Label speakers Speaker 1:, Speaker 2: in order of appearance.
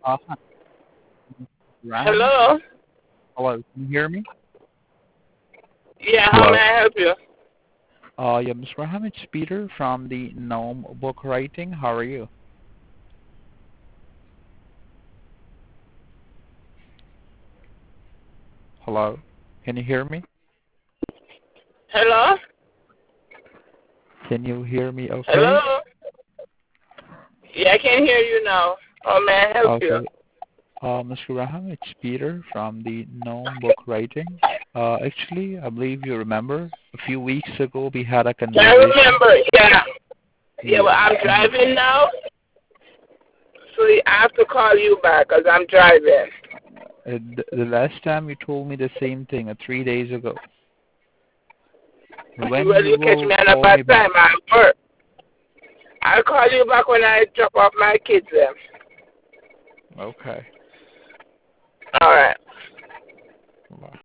Speaker 1: Hi, Raham.
Speaker 2: Hello?
Speaker 1: Hello, can you hear me?
Speaker 2: Yeah, how may
Speaker 1: Hello.
Speaker 2: I help you?
Speaker 1: Yeah, Mr. Raham, it's Peter from the Gnome Book Writing. How are you? Hello. Can you hear me?
Speaker 2: Hello?
Speaker 1: Can you hear me okay?
Speaker 2: Hello? Yeah, I can hear you now. How may I help you?
Speaker 1: Okay. Mr. Raham, it's Peter from the Gnome Book Writing. Actually, I believe you remember a few weeks ago we had a
Speaker 2: I
Speaker 1: conversation.
Speaker 2: remember, yeah. Yeah, well,
Speaker 1: Yes.
Speaker 2: I'm
Speaker 1: And
Speaker 2: driving now, so I have to call you back because I'm driving.
Speaker 1: the last time you told me the same thing, 3 days ago, when
Speaker 2: Well,
Speaker 1: you
Speaker 2: you catch
Speaker 1: will
Speaker 2: me at a
Speaker 1: call
Speaker 2: bad
Speaker 1: me back.
Speaker 2: time. I'm at work. I'll call you back when I drop off my kids then.
Speaker 1: Okay.